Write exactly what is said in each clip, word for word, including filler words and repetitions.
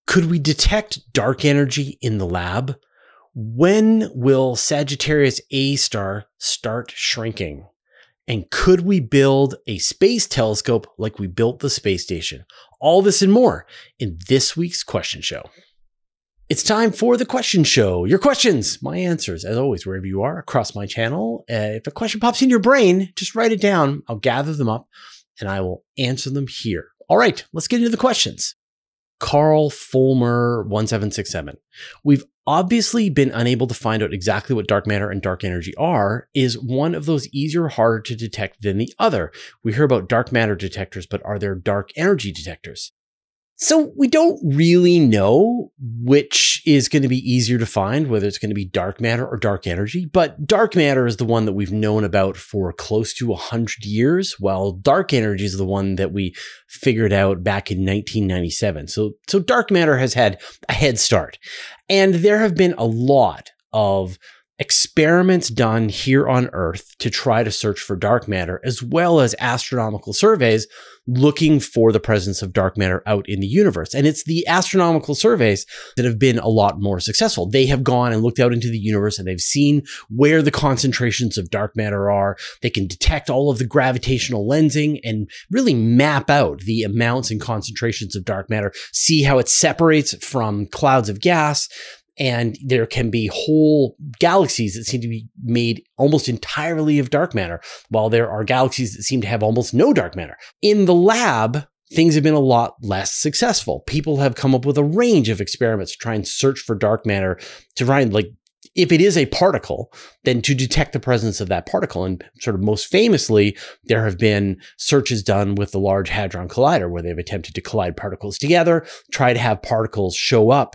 Could we detect dark energy in the lab? When will Sagittarius A star start shrinking? And could we build a space telescope like we built the space station? All this and more in this week's question show. It's time for the question show. Your questions, my answers, as always, wherever you are across my channel. Uh, if a question pops in your brain, just write it down. I'll gather them up and I will answer them here. All right, let's get into the questions. Carl Fulmer one seven six seven. We've obviously been unable to find out exactly what dark matter and dark energy are. Is one of those easier or harder to detect than the other? We hear about dark matter detectors, but are there dark energy detectors? So we don't really know which is going to be easier to find, whether it's going to be dark matter or dark energy. But dark matter is the one that we've known about for close to one hundred years, while dark energy is the one that we figured out back in nineteen ninety-seven. So, so dark matter has had a head start. And there have been a lot of experiments done here on Earth to try to search for dark matter, as well as astronomical surveys looking for the presence of dark matter out in the universe. And it's the astronomical surveys that have been a lot more successful. They have gone and looked out into the universe and they've seen where the concentrations of dark matter are. They can detect all of the gravitational lensing and really map out the amounts and concentrations of dark matter, see how it separates from clouds of gas. And there can be whole galaxies that seem to be made almost entirely of dark matter, while there are galaxies that seem to have almost no dark matter. In the lab, things have been a lot less successful. People have come up with a range of experiments to try and search for dark matter, to try and, like, if it is a particle, then to detect the presence of that particle. And sort of most famously, there have been searches done with the Large Hadron Collider, where they've attempted to collide particles together, try to have particles show up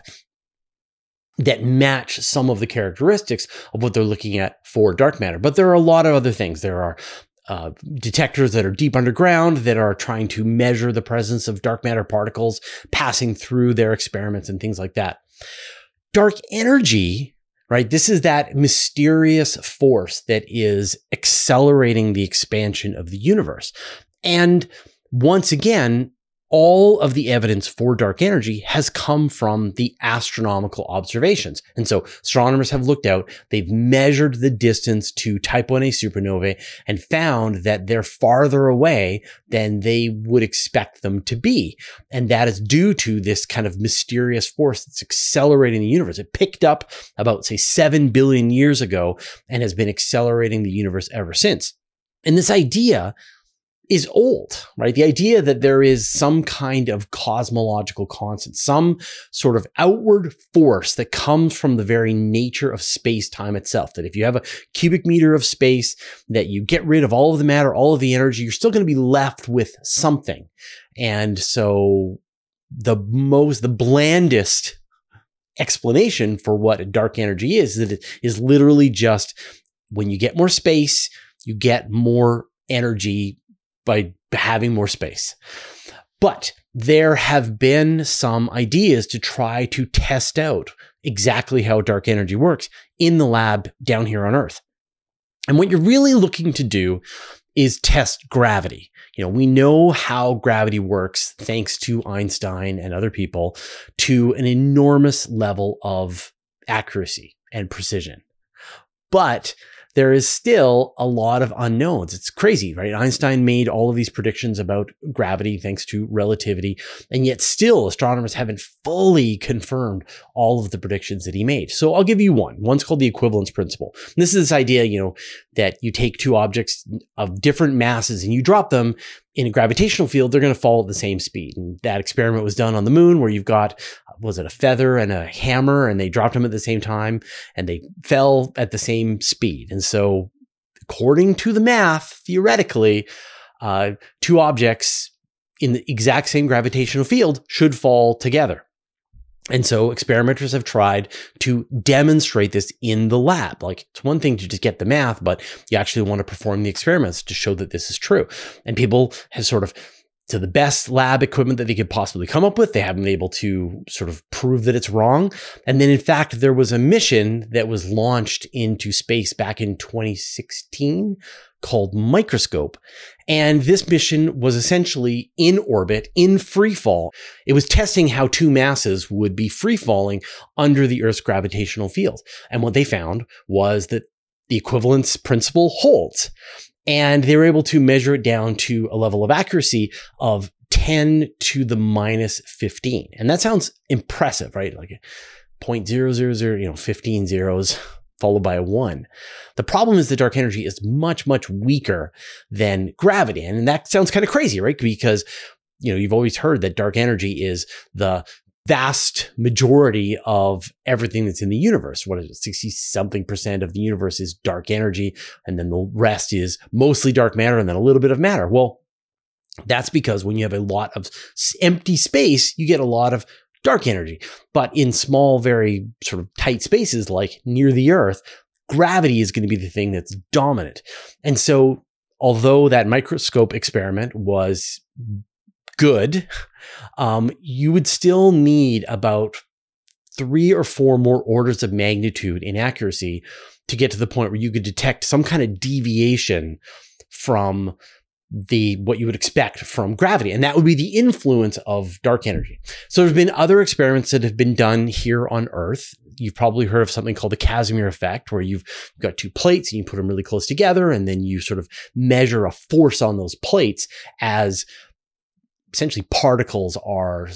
that match some of the characteristics of what they're looking at for dark matter. But there are a lot of other things. There are uh, detectors that are deep underground that are trying to measure the presence of dark matter particles passing through their experiments and things like that. Dark energy, right? This is that mysterious force that is accelerating the expansion of the universe. And once again, all of the evidence for dark energy has come from the astronomical observations. And so astronomers have looked out, they've measured the distance to type one A supernovae and found that they're farther away than they would expect them to be. And that is due to this kind of mysterious force that's accelerating the universe. It picked up about, say, seven billion years ago and has been accelerating the universe ever since. And this idea is old, right? The idea that there is some kind of cosmological constant, some sort of outward force that comes from the very nature of space-time itself, that if you have a cubic meter of space, that you get rid of all of the matter, all of the energy, you're still going to be left with something. And so the most, the blandest explanation for what dark energy is, that it is literally just when you get more space, you get more energy by having more space. But there have been some ideas to try to test out exactly how dark energy works in the lab down here on Earth. And what you're really looking to do is test gravity. You know, we know how gravity works thanks to Einstein and other people to an enormous level of accuracy and precision. But there is still a lot of unknowns. It's crazy, right? Einstein made all of these predictions about gravity thanks to relativity, and yet still astronomers haven't fully confirmed all of the predictions that he made. So I'll give you one. One's called the equivalence principle. And this is this idea, you know, that you take two objects of different masses and you drop them in a gravitational field, they're going to fall at the same speed. And that experiment was done on the moon, where you've got, was it a feather and a hammer, and they dropped them at the same time and they fell at the same speed. And so according to the math, theoretically, uh, two objects in the exact same gravitational field should fall together. And so experimenters have tried to demonstrate this in the lab. Like, it's one thing to just get the math, but you actually want to perform the experiments to show that this is true. And people have sort of, to the best lab equipment that they could possibly come up with, they haven't been able to sort of prove that it's wrong. And then, in fact, there was a mission that was launched into space back in twenty sixteen called Microscope. And this mission was essentially in orbit, in free fall. It was testing how two masses would be free falling under the Earth's gravitational field. And what they found was that the equivalence principle holds. And they were able to measure it down to a level of accuracy of ten to the minus fifteen. And that sounds impressive, right? Like zero point zero zero zero, you know, fifteen zeros followed by a one. The problem is the dark energy is much, much weaker than gravity. And that sounds kind of crazy, right? Because, you know, you've always heard that dark energy is the vast majority of everything that's in the universe. What is it? sixty something percent of the universe is dark energy. And then the rest is mostly dark matter and then a little bit of matter. Well, that's because when you have a lot of empty space, you get a lot of dark energy. But in small, very sort of tight spaces like near the Earth, gravity is going to be the thing that's dominant. And so although that microscope experiment was good, um, you would still need about three or four more orders of magnitude in accuracy to get to the point where you could detect some kind of deviation from the what you would expect from gravity. And that would be the influence of dark energy. So there's been other experiments that have been done here on Earth. You've probably heard of something called the Casimir effect, where you've got two plates and you put them really close together, and then you sort of measure a force on those plates as essentially particles are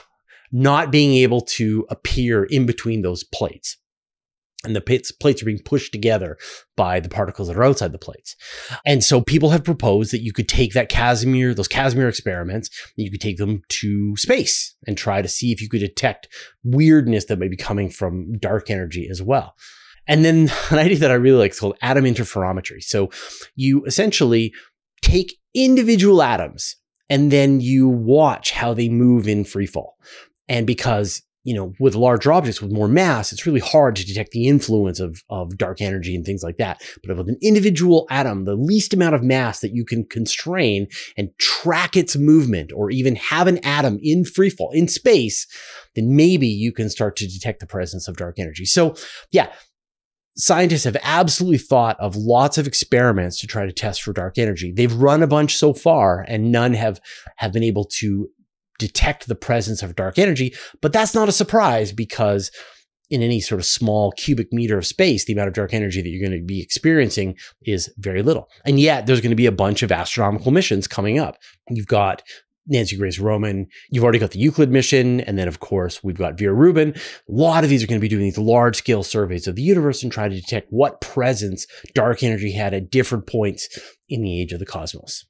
not being able to appear in between those plates. And the plates, plates are being pushed together by the particles that are outside the plates. And so people have proposed that you could take that Casimir, those Casimir experiments, you could take them to space and try to see if you could detect weirdness that may be coming from dark energy as well. And then an idea that I really like is called atom interferometry. So you essentially take individual atoms and then you watch how they move in free fall. And because you know, with larger objects with more mass, it's really hard to detect the influence of, of dark energy and things like that. But with an individual atom, the least amount of mass that you can constrain and track its movement, or even have an atom in freefall, in space, then maybe you can start to detect the presence of dark energy. So yeah, scientists have absolutely thought of lots of experiments to try to test for dark energy. They've run a bunch so far, and none have, have been able to detect the presence of dark energy. But that's not a surprise, because in any sort of small cubic meter of space, the amount of dark energy that you're going to be experiencing is very little. And yet there's going to be a bunch of astronomical missions coming up. You've got Nancy Grace Roman, you've already got the Euclid mission, and then of course we've got Vera Rubin. A lot of these are going to be doing these large scale surveys of the universe and trying to detect what presence dark energy had at different points in the age of the cosmos.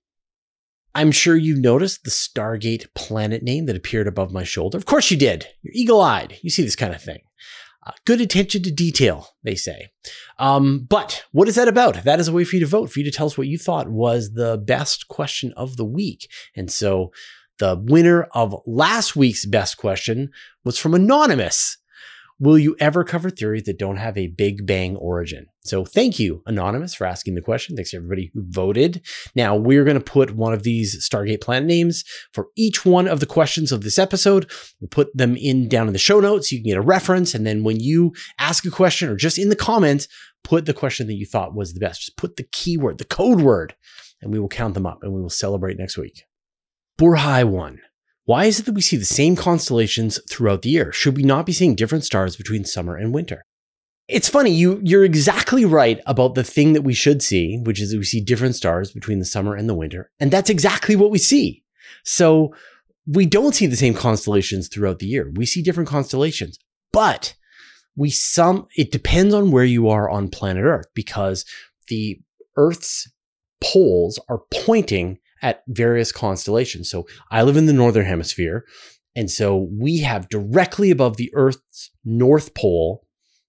I'm sure you noticed the Stargate planet name that appeared above my shoulder. Of course you did. You're eagle-eyed. You see this kind of thing. Uh, good attention to detail, they say. Um, but what is that about? That is a way for you to vote, for you to tell us what you thought was the best question of the week. And so the winner of last week's best question was from Anonymous. Will you ever cover theories that don't have a Big Bang origin? So thank you, Anonymous, for asking the question. Thanks to everybody who voted. Now, we're going to put one of these Stargate planet names for each one of the questions of this episode. We'll put them in down in the show notes. You can get a reference. And then when you ask a question, or just in the comments, put the question that you thought was the best. Just put the keyword, the code word, and we will count them up and we will celebrate next week. Burhai one. Why is it that we see the same constellations throughout the year? Should we not be seeing different stars between summer and winter? It's funny, you, you're exactly right about the thing that we should see, which is that we see different stars between the summer and the winter. And that's exactly what we see. So we don't see the same constellations throughout the year. We see different constellations, but we some, it depends on where you are on planet Earth, because the Earth's poles are pointing at various constellations. So I live in the northern hemisphere. And so we have directly above the Earth's north pole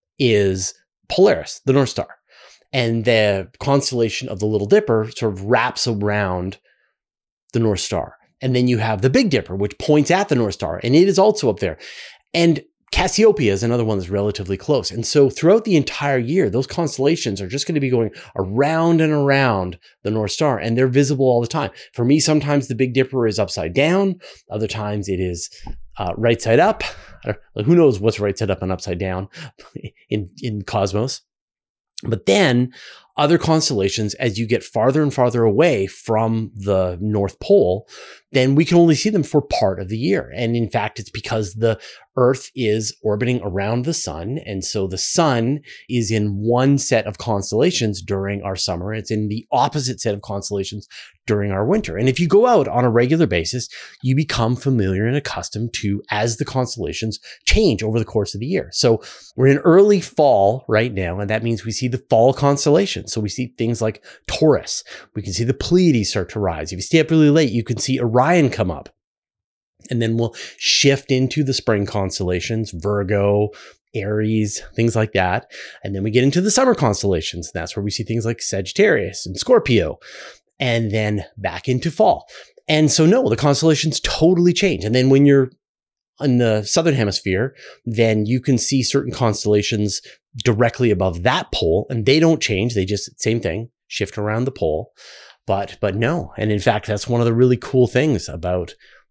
is Polaris, the North Star. And the constellation of the Little Dipper sort of wraps around the North Star. And then you have the Big Dipper, which points at the North Star, and it is also up there. And Cassiopeia is another one that's relatively close. And so throughout the entire year, those constellations are just going to be going around and around the North Star, and they're visible all the time. For me, sometimes the Big Dipper is upside down. Other times it is uh, right side up. Like, who knows what's right side up and upside down in, in cosmos. But then Other constellations, as you get farther and farther away from the North Pole, then we can only see them for part of the year. And in fact, it's because the Earth is orbiting around the sun. And so the sun is in one set of constellations during our summer. It's in the opposite set of constellations during our winter. And if you go out on a regular basis, you become familiar and accustomed to as the constellations change over the course of the year. So we're in early fall right now, and that means we see the fall constellations. So we see things like Taurus. We can see the Pleiades start to rise. If you stay up really late, you can see Orion come up. And then we'll shift into the spring constellations, Virgo, Aries, things like that. And then we get into the summer constellations. And that's where we see things like Sagittarius and Scorpio. And then back into fall. And so no, the constellations totally change. And then when you're in the southern hemisphere, then you can see certain constellations directly above that pole, and they don't change. They just, same thing, shift around the pole. But, but no. And in fact, that's one of the really cool things about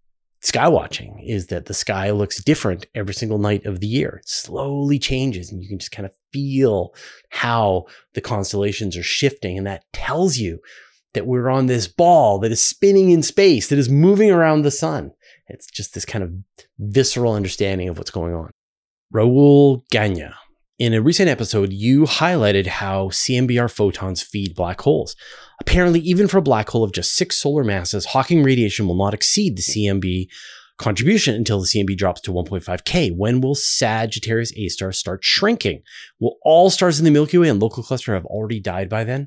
sky watching, is that the sky looks different every single night of the year. It slowly changes, and you can just kind of feel how the constellations are shifting. And that tells you that we're on this ball that is spinning in space, that is moving around the sun. It's just this kind of visceral understanding of what's going on. Raul Gagne, in a recent episode, you highlighted how C M B R photons feed black holes. Apparently, even for a black hole of just six solar masses, Hawking radiation will not exceed the C M B contribution until the C M B drops to one point five K. When will Sagittarius A star start shrinking? Will all stars in the Milky Way and local cluster have already died by then?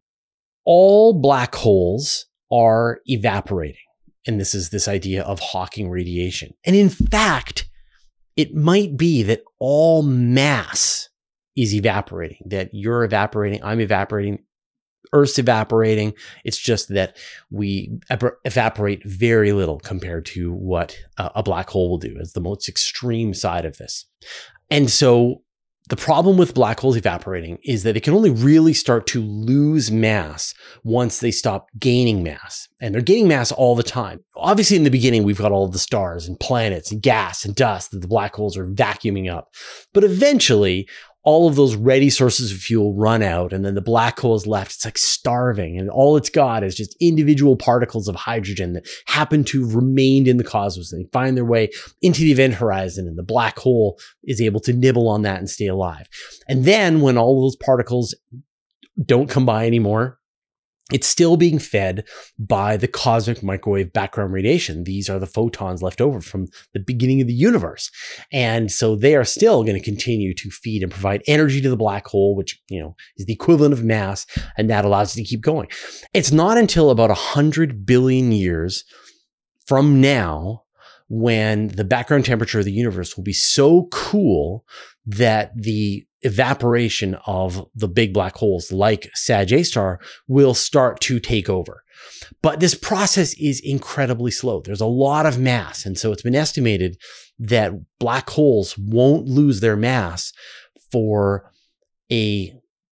All black holes are evaporating. And this is this idea of Hawking radiation. And in fact, it might be that all mass is evaporating, that you're evaporating, I'm evaporating, Earth's evaporating. It's just that we evaporate very little compared to what a black hole will do. It's the most extreme side of this. And so the problem with black holes evaporating is that they can only really start to lose mass once they stop gaining mass. And they're gaining mass all the time. Obviously, in the beginning, we've got all of the stars and planets and gas and dust that the black holes are vacuuming up. But eventually, all of those ready sources of fuel run out, and then the black hole is left. It's like starving, and all it's got is just individual particles of hydrogen that happen to have remained in the cosmos. And they find their way into the event horizon, and the black hole is able to nibble on that and stay alive. And then when all of those particles don't come by anymore, it's still being fed by the cosmic microwave background radiation. These are the photons left over from the beginning of the universe. And so they are still going to continue to feed and provide energy to the black hole, which, you know, is the equivalent of mass, and that allows it to keep going. It's not until about one hundred billion years from now when the background temperature of the universe will be so cool that the evaporation of the big black holes like Sag A star will start to take over. But this process is incredibly slow. There's a lot of mass. And so it's been estimated that black holes won't lose their mass for a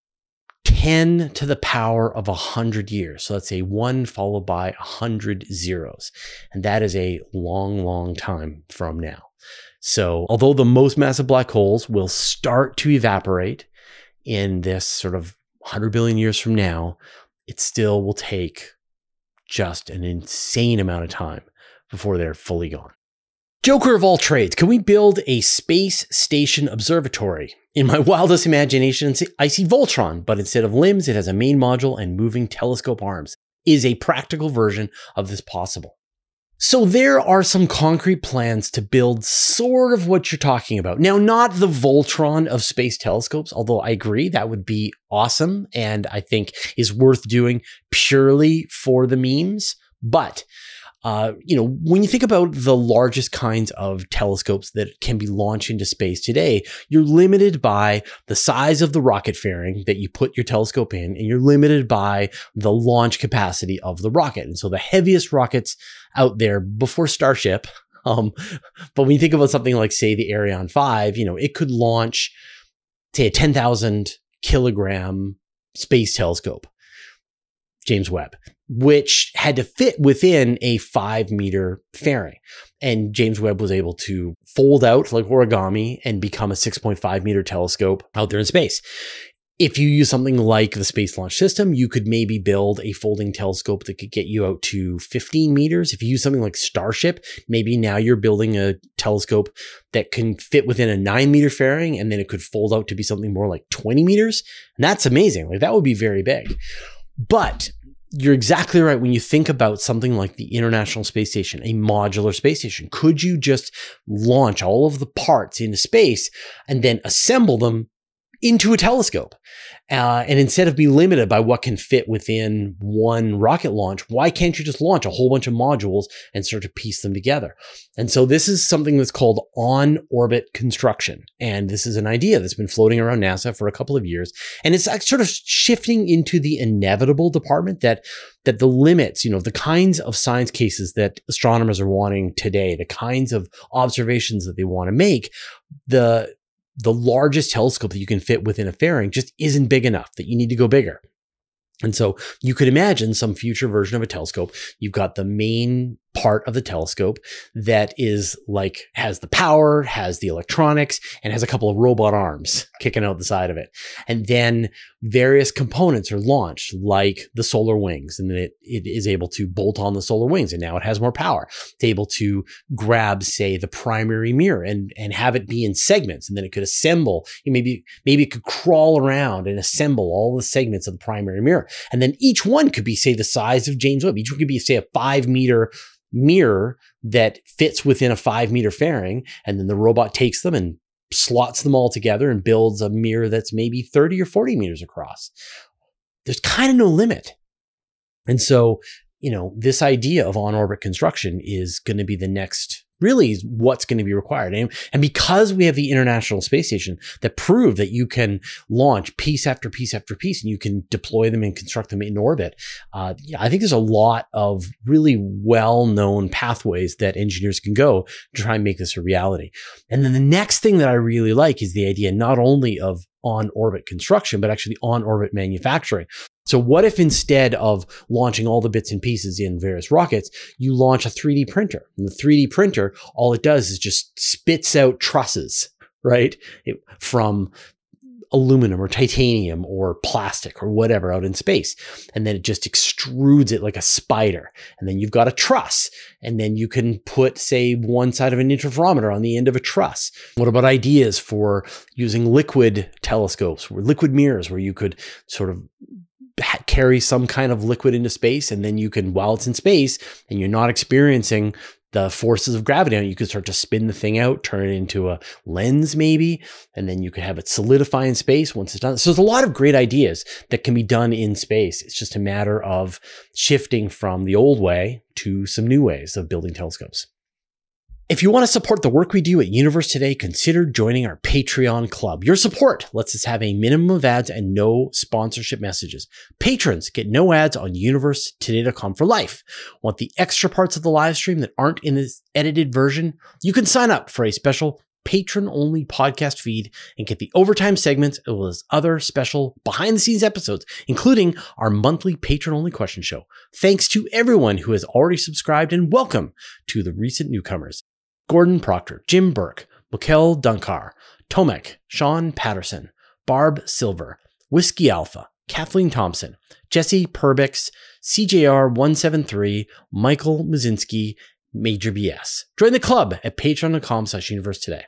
ten to the power of one hundred years. So let's say one followed by one hundred zeros. And that is a long, long time from now. So although the most massive black holes will start to evaporate in this sort of one hundred billion years from now, it still will take just an insane amount of time before they're fully gone. Joker of all trades, can we build a space station observatory? In my wildest imagination, I see Voltron, but instead of limbs, it has a main module and moving telescope arms. Is a practical version of this possible? So there are some concrete plans to build sort of what you're talking about. Now, not the Voltron of space telescopes, although I agree that would be awesome and I think is worth doing purely for the memes. But Uh, you know, when you think about the largest kinds of telescopes that can be launched into space today, you're limited by the size of the rocket fairing that you put your telescope in, and you're limited by the launch capacity of the rocket. And so the heaviest rockets out there before Starship, um, but when you think about something like, say, the Ariane five, you know, it could launch, say, a ten thousand kilogram space telescope, James Webb, which had to fit within a five meter fairing. And James Webb was able to fold out like origami and become a six point five meter telescope out there in space. If you use something like the Space Launch System, you could maybe build a folding telescope that could get you out to fifteen meters. If you use something like Starship, maybe now you're building a telescope that can fit within a nine meter fairing, and then it could fold out to be something more like twenty meters. And that's amazing. Like that would be very big. But you're exactly right. When you think about something like the International Space Station, a modular space station, could you just launch all of the parts into space and then assemble them into a telescope? Uh, and instead of being limited by what can fit within one rocket launch, why can't you just launch a whole bunch of modules and start to piece them together? And so this is something that's called on-orbit construction. And this is an idea that's been floating around NASA for a couple of years. And it's like sort of shifting into the inevitable department that, that the limits, you know, the kinds of science cases that astronomers are wanting today, the kinds of observations that they want to make, the the largest telescope that you can fit within a fairing just isn't big enough, that you need to go bigger. And so you could imagine some future version of a telescope. You've got the main part of the telescope that is like, has the power, has the electronics, and has a couple of robot arms kicking out the side of it. And then various components are launched, like the solar wings, and then it, it is able to bolt on the solar wings, and now it has more power. It's able to grab, say, the primary mirror and, and have it be in segments, and then it could assemble, maybe, maybe it could crawl around and assemble all the segments of the primary mirror. And then each one could be, say, the size of James Webb. Each one could be, say, a five meter mirror that fits within a five meter fairing. And then the robot takes them and slots them all together and builds a mirror that's maybe thirty or forty meters across. There's kind of no limit. And so, you know, this idea of on-orbit construction is going to be the next, really what's going to be required. And, and because we have the International Space Station that prove that you can launch piece after piece after piece, and you can deploy them and construct them in orbit, uh, yeah, I think there's a lot of really well-known pathways that engineers can go to try and make this a reality. And then the next thing that I really like is the idea not only of on-orbit construction, but actually on-orbit manufacturing. So what if instead of launching all the bits and pieces in various rockets, you launch a three D printer? And the three D printer, all it does is just spits out trusses, right? It, from aluminum or titanium or plastic or whatever out in space. And then it just extrudes it like a spider. And then you've got a truss. And then you can put, say, one side of an interferometer on the end of a truss. What about ideas for using liquid telescopes or liquid mirrors, where you could sort of carry some kind of liquid into space, and then you can, while it's in space and you're not experiencing the forces of gravity on it, you could start to spin the thing out, turn it into a lens maybe, and then you could have it solidify in space once it's done. So there's a lot of great ideas that can be done in space. It's just a matter of shifting from the old way to some new ways of building telescopes. If you want to support the work we do at Universe Today, consider joining our Patreon club. Your support lets us have a minimum of ads and no sponsorship messages. Patrons get no ads on universe today dot com for life. Want the extra parts of the live stream that aren't in this edited version? You can sign up for a special patron-only podcast feed and get the overtime segments as well as other special behind-the-scenes episodes, including our monthly patron-only question show. Thanks to everyone who has already subscribed, and welcome to the recent newcomers: Gordon Proctor, Jim Burke, Mikkel Dunkar, Tomek, Sean Patterson, Barb Silver, Whiskey Alpha, Kathleen Thompson, Jesse Perbix, C J R one seven three, Michael Mazinski, Major B S. Join the club at patreon dot com slash universe today.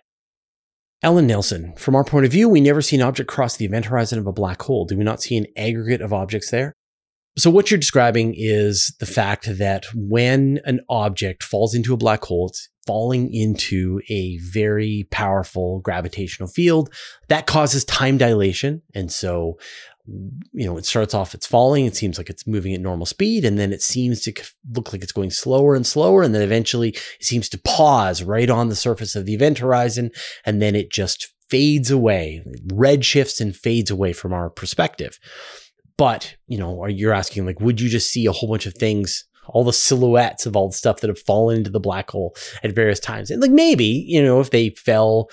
Ellen Nelson, from our point of view, we never see an object cross the event horizon of a black hole. Do we not see an aggregate of objects there? So what you're describing is the fact that when an object falls into a black hole, it's falling into a very powerful gravitational field that causes time dilation. And so, you know, it starts off, it's falling, it seems like it's moving at normal speed, and then it seems to look like it's going slower and slower, and then eventually it seems to pause right on the surface of the event horizon, and then it just fades away, redshifts and fades away from our perspective. But, you know, you're asking, like, would you just see a whole bunch of things, all the silhouettes of all the stuff that have fallen into the black hole at various times? And like, maybe, you know, if they fell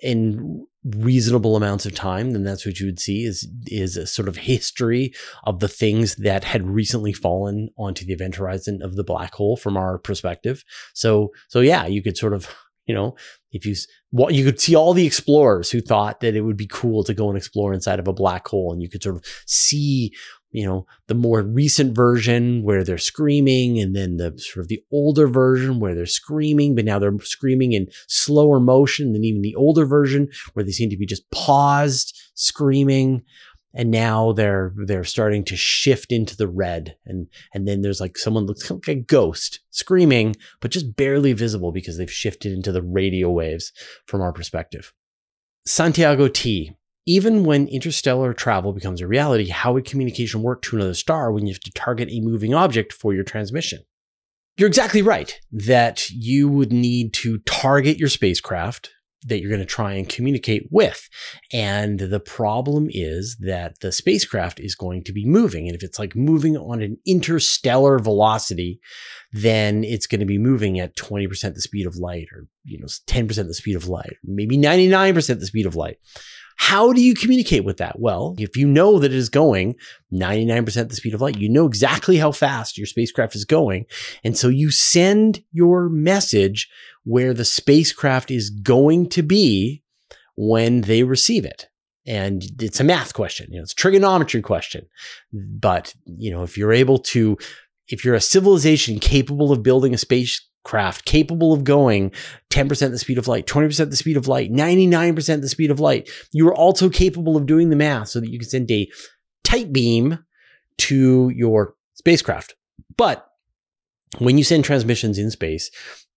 in reasonable amounts of time, then that's what you would see is, is a sort of history of the things that had recently fallen onto the event horizon of the black hole from our perspective. So, so yeah, you could sort of, you know, If you, well, you could see all the explorers who thought that it would be cool to go and explore inside of a black hole, and you could sort of see, you know, the more recent version where they're screaming, and then the sort of the older version where they're screaming, but now they're screaming in slower motion than even the older version where they seem to be just paused screaming. And now they're they're starting to shift into the red. And, and then there's like someone looks like a ghost screaming, but just barely visible because they've shifted into the radio waves from our perspective. Santiago T. Even when interstellar travel becomes a reality, how would communication work to another star when you have to target a moving object for your transmission? You're exactly right that you would need to target your spacecraft that you're going to try and communicate with. And the problem is that the spacecraft is going to be moving. And if it's like moving on an interstellar velocity, then it's going to be moving at twenty percent the speed of light, or, you know, ten percent the speed of light, maybe ninety-nine percent the speed of light. How do you communicate with that? Well, if you know that it is going ninety-nine percent the speed of light, you know exactly how fast your spacecraft is going. And so you send your message where the spacecraft is going to be when they receive it. And it's a math question, you know, it's a trigonometry question. But, you know, if you're able to, if you're a civilization capable of building a spacecraft capable of going ten percent the speed of light, twenty percent the speed of light, ninety-nine percent the speed of light, you are also capable of doing the math so that you can send a tight beam to your spacecraft. But when you send transmissions in space,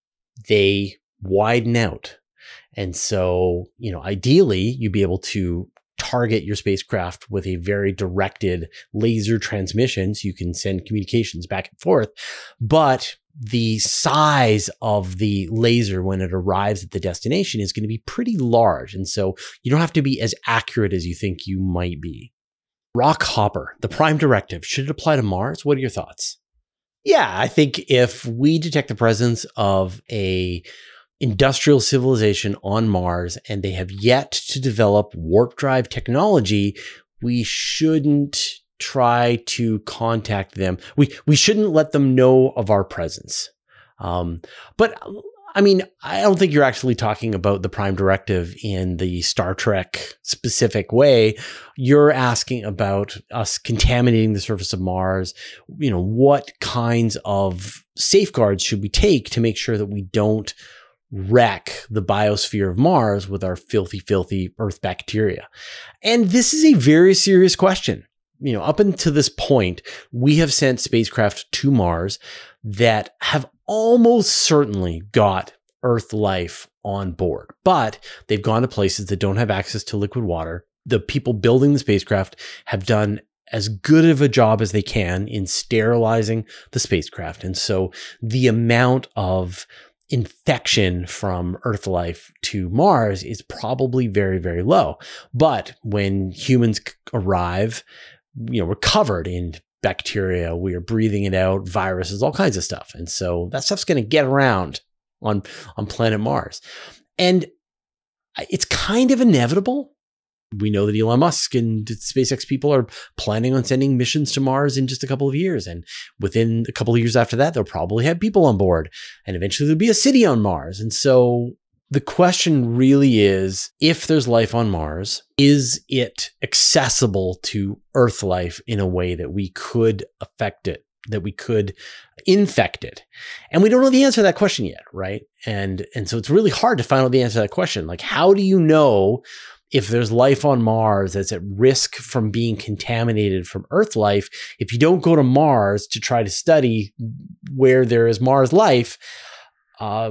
they widen out. And so, you know, ideally you'd be able to target your spacecraft with a very directed laser transmission so you can send communications back and forth. But the size of the laser when it arrives at the destination is going to be pretty large. And so you don't have to be as accurate as you think you might be. Rock Hopper, the prime directive, should it apply to Mars? What are your thoughts? Yeah, I think if we detect the presence of a industrial civilization on Mars and they have yet to develop warp drive technology, we shouldn't try to contact them. We we shouldn't let them know of our presence. Um, but I mean, I don't think you're actually talking about the prime directive in the Star Trek specific way. You're asking about us contaminating the surface of Mars. You know, what kinds of safeguards should we take to make sure that we don't wreck the biosphere of Mars with our filthy, filthy Earth bacteria? And this is a very serious question. You know, up until this point, we have sent spacecraft to Mars that have almost certainly got Earth life on board, but they've gone to places that don't have access to liquid water. The people building the spacecraft have done as good of a job as they can in sterilizing the spacecraft. And so the amount of infection from Earth life to Mars is probably very, very low. But when humans arrive, you know, we're covered in bacteria, we are breathing it out, viruses, all kinds of stuff. And so that stuff's going to get around on, on planet Mars. And it's kind of inevitable. We know that Elon Musk and SpaceX people are planning on sending missions to Mars in just a couple of years. And within a couple of years after that, they'll probably have people on board. And eventually there'll be a city on Mars. And so the question really is, if there's life on Mars, is it accessible to Earth life in a way that we could affect it, that we could infect it? And we don't know the answer to that question yet, right? And, and so it's really hard to find out the answer to that question. Like, how do you know if there's life on Mars that's at risk from being contaminated from Earth life if you don't go to Mars to try to study where there is Mars life, uh,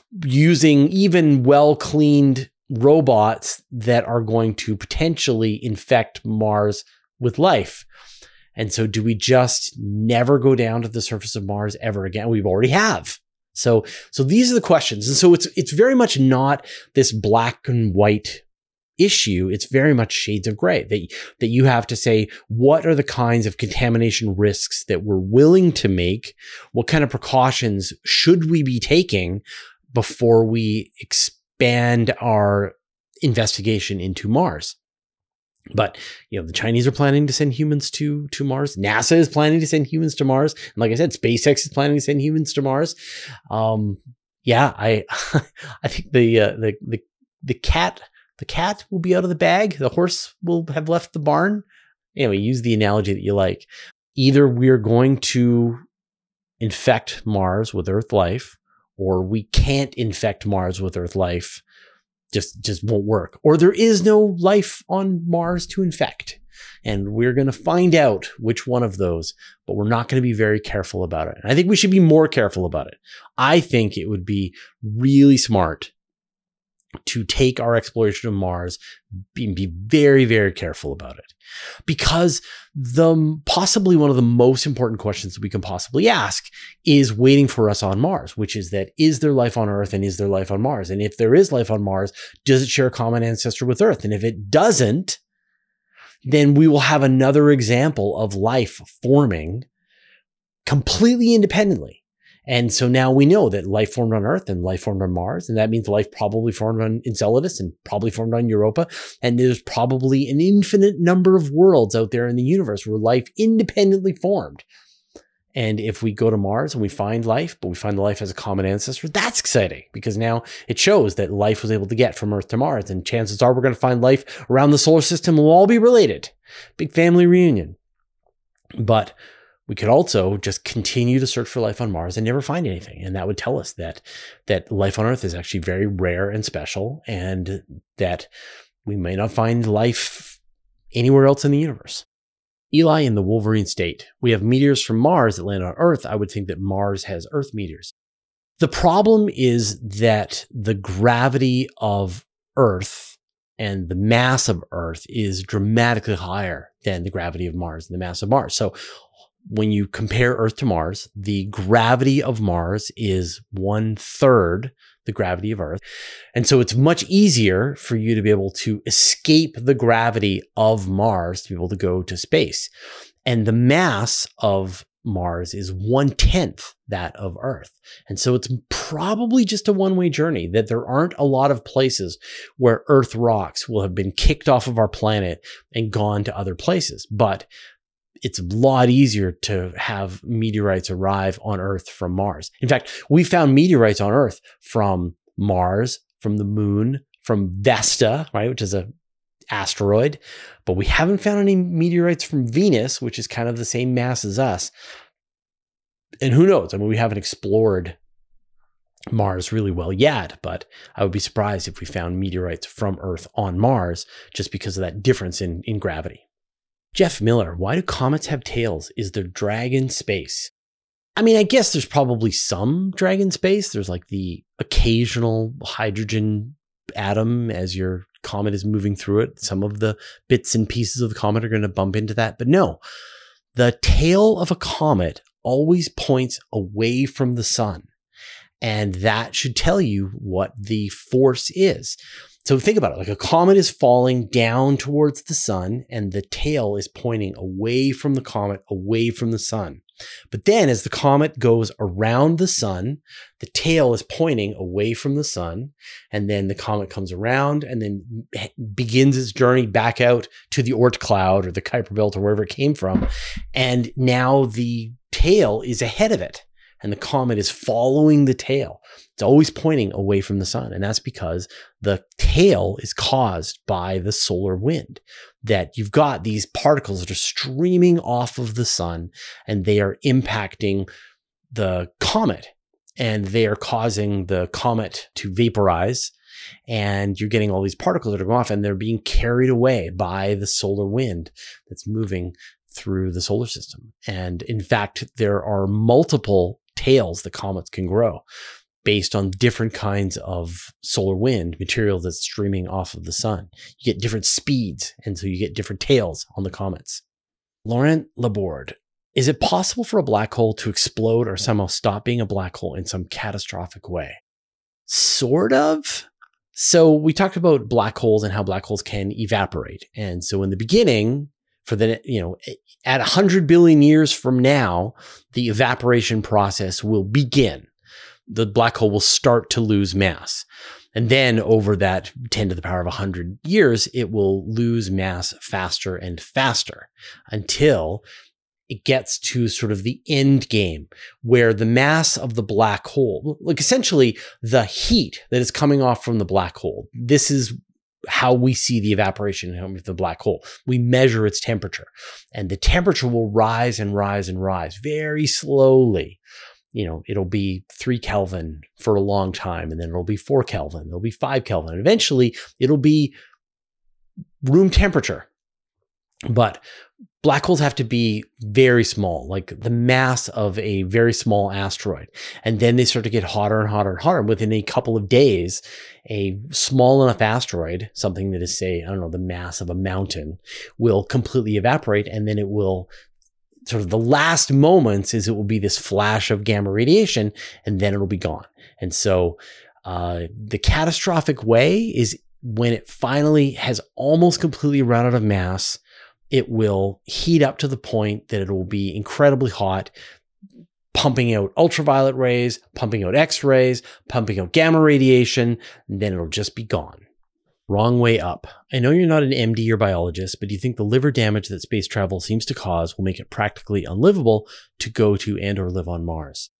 using even well-cleaned robots that are going to potentially infect Mars with life? And so do we just never go down to the surface of Mars ever again? We've already have. So, so these are the questions. And so it's, it's very much not this black and white issue. It's very much shades of gray that, that you have to say, what are the kinds of contamination risks that we're willing to make? What kind of precautions should we be taking before we expand our investigation into Mars? But, you know, the Chinese are planning to send humans to, to Mars. NASA is planning to send humans to Mars. And like I said, SpaceX is planning to send humans to Mars. Um, Yeah, I I think the uh, the the the cat the cat will be out of the bag. The horse will have left the barn. Anyway, use the analogy that you like. Either we're going to infect Mars with Earth life, or we can't infect Mars with Earth life. Just just won't work. Or there is no life on Mars to infect. And we're going to find out which one of those, but we're not going to be very careful about it. And I think we should be more careful about it. I think it would be really smart to take our exploration of Mars and be very, very careful about it. Because the possibly one of the most important questions that we can possibly ask is waiting for us on Mars, which is that, is there life on Earth and is there life on Mars? And if there is life on Mars, does it share a common ancestor with Earth? And if it doesn't, then we will have another example of life forming completely independently. And so now we know that life formed on Earth and life formed on Mars. And that means life probably formed on Enceladus and probably formed on Europa. And there's probably an infinite number of worlds out there in the universe where life independently formed. And if we go to Mars and we find life, but we find the life has a common ancestor, that's exciting because now it shows that life was able to get from Earth to Mars. And chances are we're going to find life around the solar system will all be related. Big family reunion. But we could also just continue to search for life on Mars and never find anything. And that would tell us that, that life on Earth is actually very rare and special, and that we may not find life anywhere else in the universe. Eli in the Wolverine state. We have meteors from Mars that land on Earth. I would think that Mars has Earth meteors. The problem is that the gravity of Earth and the mass of Earth is dramatically higher than the gravity of Mars and the mass of Mars. So when you compare Earth to Mars, the gravity of Mars is one third the gravity of Earth. And so it's much easier for you to be able to escape the gravity of Mars to be able to go to space. And the mass of Mars is one tenth that of Earth. And so it's probably just a one-way journey, that there aren't a lot of places where Earth rocks will have been kicked off of our planet and gone to other places. But it's a lot easier to have meteorites arrive on Earth from Mars. In fact, we found meteorites on Earth from Mars, from the moon, from Vesta, right, which is a asteroid, but we haven't found any meteorites from Venus, which is kind of the same mass as us. And who knows? I mean, we haven't explored Mars really well yet, but I would be surprised if we found meteorites from Earth on Mars just because of that difference in, in gravity. Jeff Miller, why do comets have tails? Is there drag in space? I mean, I guess there's probably some drag in space. There's like the occasional hydrogen atom as your comet is moving through it. Some of the bits and pieces of the comet are going to bump into that. But no, the tail of a comet always points away from the sun. And that should tell you what the force is. So think about it, like a comet is falling down towards the sun and the tail is pointing away from the comet, away from the sun. But then as the comet goes around the sun, the tail is pointing away from the sun. And then the comet comes around and then begins its journey back out to the Oort cloud or the Kuiper belt or wherever it came from. And now the tail is ahead of it. And the comet is following the tail. It's always pointing away from the sun. And that's because the tail is caused by the solar wind, that you've got these particles that are streaming off of the sun and they are impacting the comet and they are causing the comet to vaporize. And you're getting all these particles that are going off and they're being carried away by the solar wind that's moving through the solar system. And in fact, there are multiple tails that comets can grow based on different kinds of solar wind material that's streaming off of the sun. You get different speeds, and so you get different tails on the comets. Laurent Laborde, is it possible for a black hole to explode or somehow stop being a black hole in some catastrophic way? Sort of. So we talked about black holes and how black holes can evaporate. And so in the beginning, for the, you know, at one hundred billion years from now, the evaporation process will begin. The black hole will start to lose mass. And then over that ten to the power of one hundred years, it will lose mass faster and faster until it gets to sort of the end game where the mass of the black hole, like essentially the heat that is coming off from the black hole, this is how we see the evaporation of the black hole. We measure its temperature, and the temperature will rise and rise and rise very slowly. You know, it'll be three Kelvin for a long time, and then it'll be four Kelvin, it'll be five Kelvin. And eventually it'll be room temperature. But black holes have to be very small, like the mass of a very small asteroid. And then they start to get hotter and hotter and hotter. Within a couple of days, a small enough asteroid, something that is, say, I don't know, the mass of a mountain, will completely evaporate. And then it will sort of the last moments is it will be this flash of gamma radiation, and then it'll be gone. And so uh, the catastrophic way is when it finally has almost completely run out of mass, it will heat up to the point that it will be incredibly hot, pumping out ultraviolet rays, pumping out X-rays, pumping out gamma radiation, and then it'll just be gone. Wrong way up. I know you're not an M D or biologist, but do you think the liver damage that space travel seems to cause will make it practically unlivable to go to and or live on Mars?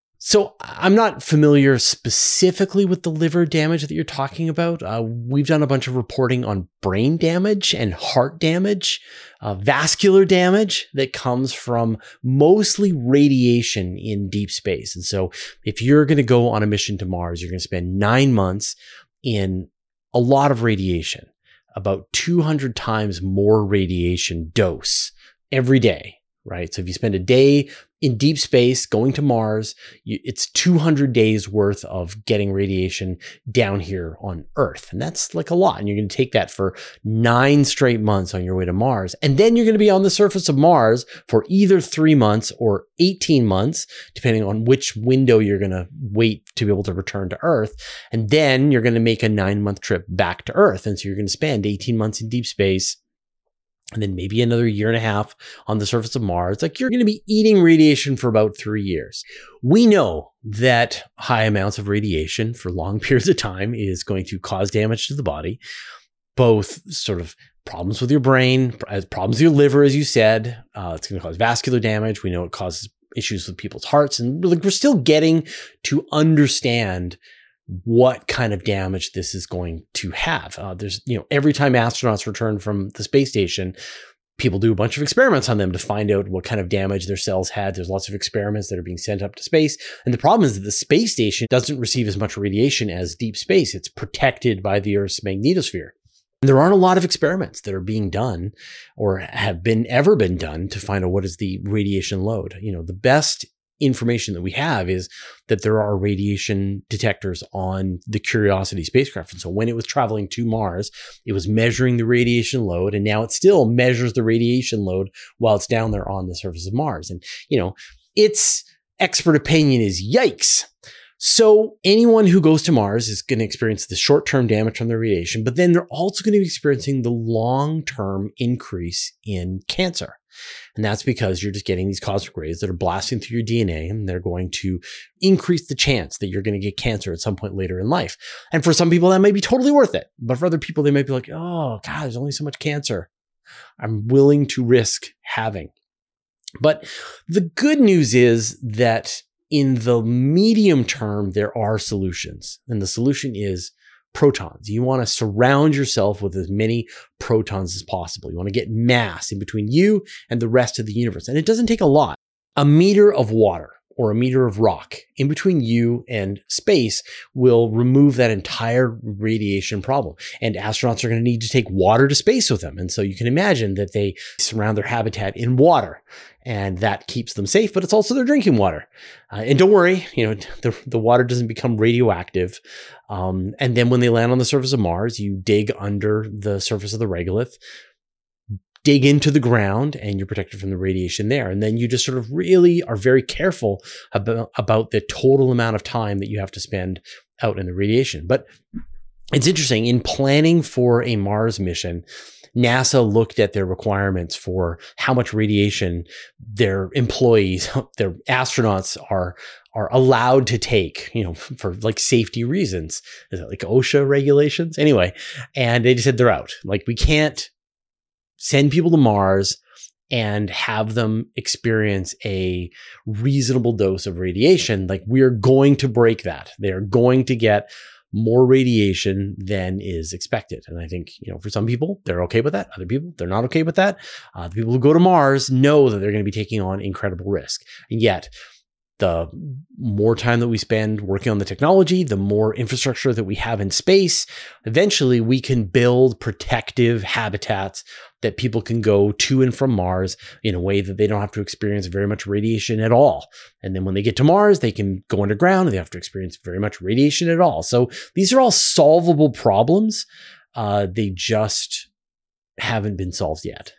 So I'm not familiar specifically with the liver damage that you're talking about. Uh, we've done a bunch of reporting on brain damage and heart damage, uh, vascular damage that comes from mostly radiation in deep space. And so if you're going to go on a mission to Mars, you're going to spend nine months in a lot of radiation, about two hundred times more radiation dose every day, right? So if you spend a day in deep space going to Mars, you, it's two hundred days worth of getting radiation down here on Earth. And that's like a lot. And you're going to take that for nine straight months on your way to Mars. And then you're going to be on the surface of Mars for either three months or eighteen months, depending on which window you're going to wait to be able to return to Earth. And then you're going to make a nine month trip back to Earth. And so you're going to spend eighteen months in deep space, and then maybe another year and a half on the surface of Mars. Like, you're going to be eating radiation for about three years. We know that high amounts of radiation for long periods of time is going to cause damage to the body, both sort of problems with your brain, problems with your liver, as you said. Uh, it's going to cause vascular damage. We know it causes issues with people's hearts. And like, we're still getting to understand what kind of damage this is going to have. Uh, there's, you know, every time astronauts return from the space station, people do a bunch of experiments on them to find out what kind of damage their cells had. There's lots of experiments that are being sent up to space. And the problem is that the space station doesn't receive as much radiation as deep space. It's protected by the Earth's magnetosphere. And there aren't a lot of experiments that are being done or have been ever been done to find out what is the radiation load. You know, the best information that we have is that there are radiation detectors on the Curiosity spacecraft. And so when it was traveling to Mars, it was measuring the radiation load, and now it still measures the radiation load while it's down there on the surface of Mars. And, you know, its expert opinion is yikes. So anyone who goes to Mars is going to experience the short-term damage from the radiation, but then they're also going to be experiencing the long-term increase in cancer. And that's because you're just getting these cosmic rays that are blasting through your D N A, and they're going to increase the chance that you're going to get cancer at some point later in life. And for some people, that might be totally worth it. But for other people, they might be like, oh, God, there's only so much cancer I'm willing to risk having. But the good news is that in the medium term, there are solutions. And the solution is protons. You want to surround yourself with as many protons as possible. You want to get mass in between you and the rest of the universe. And it doesn't take a lot. A meter of water or a meter of rock in between you and space will remove that entire radiation problem. And astronauts are going to need to take water to space with them. And so you can imagine that they surround their habitat in water, and that keeps them safe, but it's also their drinking water. Uh, and don't worry, you know, the, the water doesn't become radioactive. Um, and then when they land on the surface of Mars, you dig under the surface of the regolith, dig into the ground, and you're protected from the radiation there. And then you just sort of really are very careful about, about the total amount of time that you have to spend out in the radiation. But it's interesting, in planning for a Mars mission, NASA looked at their requirements for how much radiation their employees, their astronauts are are allowed to take, you know, for like safety reasons. Is it like OSHA regulations? Anyway, and they just said they're out. Like, we can't send people to Mars and have them experience a reasonable dose of radiation, like we are going to break that. They're going to get more radiation than is expected. And I think, you know, for some people, they're okay with that. Other people, they're not okay with that. Uh, the people who go to Mars know that they're going to be taking on incredible risk. And yet, the more time that we spend working on the technology, the more infrastructure that we have in space, eventually we can build protective habitats that people can go to and from Mars in a way that they don't have to experience very much radiation at all. And then when they get to Mars, they can go underground and they have to experience very much radiation at all. So these are all solvable problems. Uh, they just haven't been solved yet.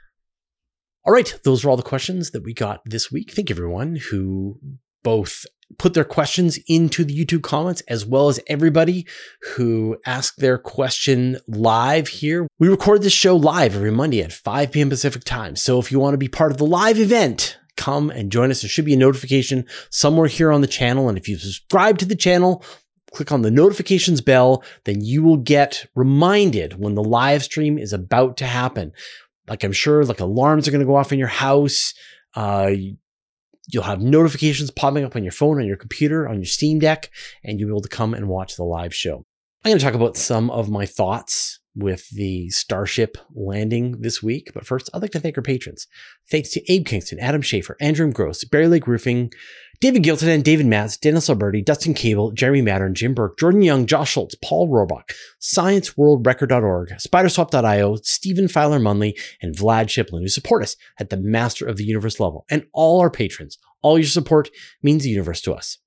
All right, those are all the questions that we got this week. Thank you, everyone who both put their questions into the YouTube comments, as well as everybody who asked their question live here. We record this show live every Monday at five p.m. Pacific time. So if you want to be part of the live event, come and join us. There should be a notification somewhere here on the channel. And if you subscribe to the channel, click on the notifications bell, then you will get reminded when the live stream is about to happen. Like I'm sure like alarms are going to go off in your house. Uh, You'll have notifications popping up on your phone, on your computer, on your Steam Deck, and you'll be able to come and watch the live show. I'm going to talk about some of my thoughts with the Starship landing this week. But first, I'd like to thank our patrons. Thanks to Abe Kingston, Adam Schaefer, Andrew Gross, Barry Lake Roofing, David Gilton, David Matz, Dennis Alberti, Dustin Cable, Jeremy Mattern, Jim Burke, Jordan Young, Josh Schultz, Paul Rohrbach, Science World Record dot org, Spiderswap dot io, Stephen Filer Munley, and Vlad Shiplin, who support us at the Master of the Universe level, and all our patrons. All your support means the universe to us.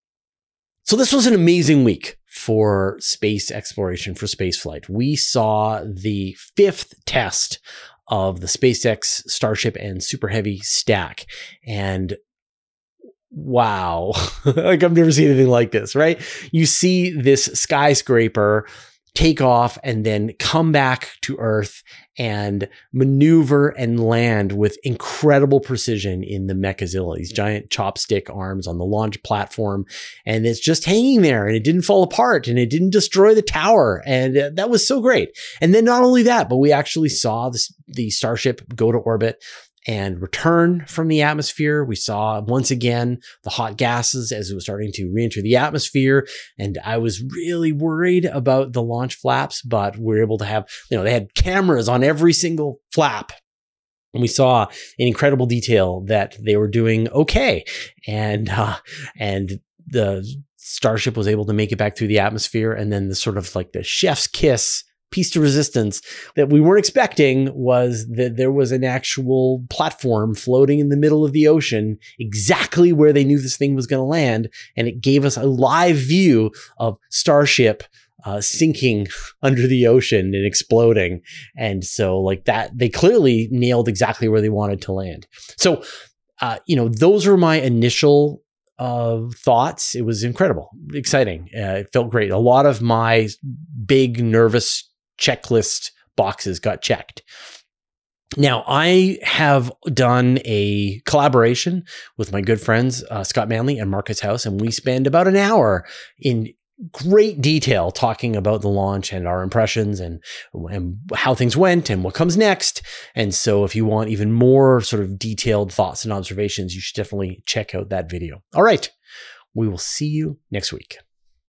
So this was an amazing week for space exploration, for spaceflight. We saw the fifth test of the SpaceX Starship and Super Heavy stack. And wow, like I've never seen anything like this, right? You see this skyscraper take off and then come back to Earth and maneuver and land with incredible precision in the Mechazilla, these giant chopstick arms on the launch platform. And it's just hanging there and it didn't fall apart and it didn't destroy the tower. And uh, that was so great. And then not only that, but we actually saw this, the Starship go to orbit and return from the atmosphere. We saw once again the hot gases as it was starting to re-enter the atmosphere. And I was really worried about the launch flaps, but we were able to have, you know, they had cameras on every single flap. And we saw in incredible detail that they were doing okay. And, uh, and the Starship was able to make it back through the atmosphere. And then the sort of like the chef's kiss piece to resistance that we weren't expecting was that there was an actual platform floating in the middle of the ocean, exactly where they knew this thing was going to land. And it gave us a live view of Starship uh, sinking under the ocean and exploding. And so like that, they clearly nailed exactly where they wanted to land. So, uh, you know, those are my initial uh, thoughts. It was incredible, exciting. Uh, it felt great. A lot of my big nervous checklist boxes got checked. Now, I have done a collaboration with my good friends, uh, Scott Manley and Marcus House, and we spend about an hour in great detail talking about the launch and our impressions and, and how things went and what comes next. And so if you want even more sort of detailed thoughts and observations, you should definitely check out that video. All right. We will see you next week.